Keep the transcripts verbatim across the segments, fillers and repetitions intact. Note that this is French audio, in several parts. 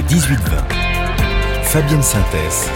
dix-huit vingt. Fabienne Synthèse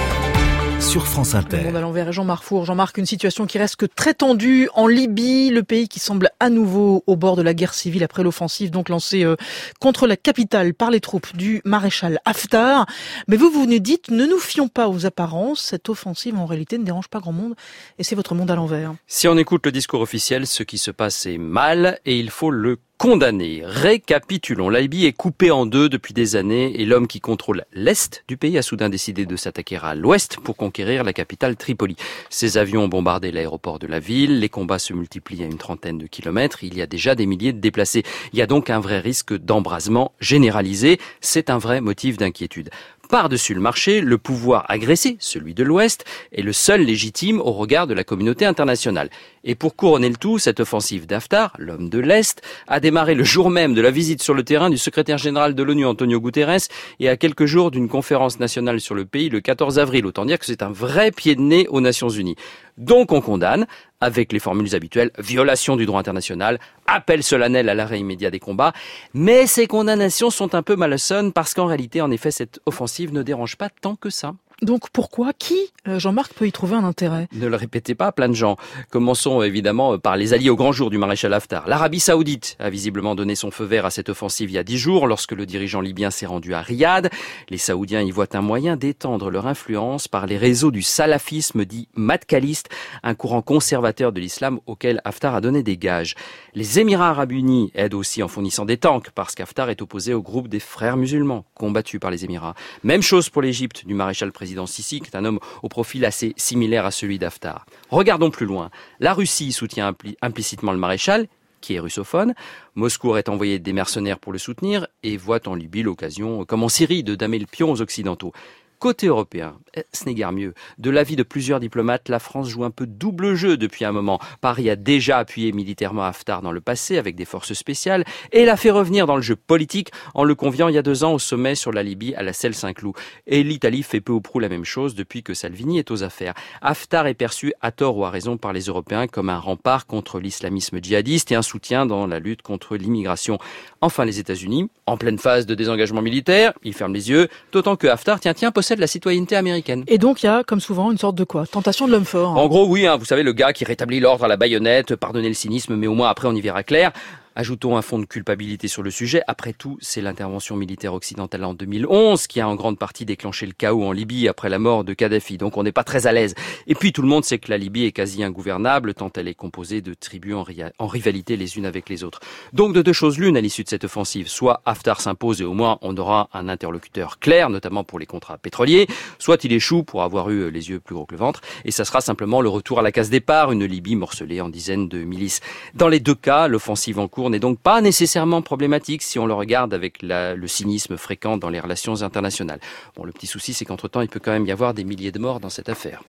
sur France Inter. Le monde à l'envers et Jean-Marc Four. Jean-Marc, une situation qui reste que très tendue en Libye, le pays qui semble à nouveau au bord de la guerre civile après l'offensive donc lancée euh, contre la capitale par les troupes du maréchal Haftar. Mais vous, vous nous dites, ne nous fions pas aux apparences, cette offensive en réalité ne dérange pas grand monde et c'est votre monde à l'envers. Si on écoute le discours officiel, ce qui se passe est mal et il faut le condamné. Récapitulons. La Libye est coupée en deux depuis des années et l'homme qui contrôle l'Est du pays a soudain décidé de s'attaquer à l'Ouest pour conquérir la capitale Tripoli. Ses avions ont bombardé l'aéroport de la ville, les combats se multiplient à une trentaine de kilomètres, il y a déjà des milliers de déplacés. Il y a donc un vrai risque d'embrasement généralisé. C'est un vrai motif d'inquiétude. Par-dessus le marché, le pouvoir agressé, celui de l'Ouest, est le seul légitime au regard de la communauté internationale. Et pour couronner le tout, cette offensive d'Haftar, l'homme de l'Est, a démarré le jour même de la visite sur le terrain du secrétaire général de l'ONU, Antonio Guterres, et à quelques jours d'une conférence nationale sur le pays le quatorze avril. Autant dire que c'est un vrai pied de nez aux Nations Unies. Donc on condamne, avec les formules habituelles, violation du droit international, appel solennel à l'arrêt immédiat des combats. Mais ces condamnations sont un peu malsaines parce qu'en réalité, en effet, cette offensive ne dérange pas tant que ça. Donc pourquoi, qui, Jean-Marc, peut y trouver un intérêt ? Ne le répétez pas, plein de gens. Commençons évidemment par les alliés au grand jour du maréchal Haftar. L'Arabie Saoudite a visiblement donné son feu vert à cette offensive il y a dix jours lorsque le dirigeant libyen s'est rendu à Riyad. Les Saoudiens y voient un moyen d'étendre leur influence par les réseaux du salafisme dit madkhaliste, un courant conservateur de l'islam auquel Haftar a donné des gages. Les Émirats arabes unis aident aussi en fournissant des tanks parce qu'Haftar est opposé au groupe des frères musulmans combattus par les Émirats. Même chose pour l'Égypte du maréchal président président Sisi, qui est un homme au profil assez similaire à celui d'Haftar. Regardons plus loin. La Russie soutient impli- implicitement le maréchal, qui est russophone. Moscou aurait envoyé des mercenaires pour le soutenir et voit en Libye l'occasion, comme en Syrie, de damer le pion aux Occidentaux. Côté européen, ce n'est guère mieux. De l'avis de plusieurs diplomates, la France joue un peu double jeu depuis un moment. Paris a déjà appuyé militairement Haftar dans le passé avec des forces spéciales et l'a fait revenir dans le jeu politique en le conviant il y a deux ans au sommet sur la Libye à la Celle-Saint-Cloud. Et l'Italie fait peu ou prou la même chose depuis que Salvini est aux affaires. Haftar est perçu à tort ou à raison par les Européens comme un rempart contre l'islamisme djihadiste et un soutien dans la lutte contre l'immigration. Enfin, les États-Unis, en pleine phase de désengagement militaire, ils ferment les yeux, d'autant que Haftar, tiens, tiens, possède la citoyenneté américaine. Et donc il y a, comme souvent, une sorte de quoi ? Tentation de l'homme fort. Hein. En gros, oui, hein, vous savez, le gars qui rétablit l'ordre à la baïonnette, pardonnez le cynisme, mais au moins après on y verra clair. Ajoutons un fond de culpabilité sur le sujet. Après tout, c'est l'intervention militaire occidentale en deux mille onze qui a en grande partie déclenché le chaos en Libye après la mort de Kadhafi. Donc on n'est pas très à l'aise. Et puis tout le monde sait que la Libye est quasi ingouvernable tant elle est composée de tribus en, ri- en rivalité les unes avec les autres. Donc de deux choses l'une à l'issue de cette offensive. Soit Haftar s'impose et au moins on aura un interlocuteur clair, notamment pour les contrats pétroliers. Soit il échoue pour avoir eu les yeux plus gros que le ventre. Et ça sera simplement le retour à la case départ, une Libye morcelée en dizaines de milices. Dans les deux cas, l'offensive en cours n'est donc pas nécessairement problématique si on le regarde avec la, le cynisme fréquent dans les relations internationales. Bon, le petit souci, c'est qu'entre-temps, il peut quand même y avoir des milliers de morts dans cette affaire.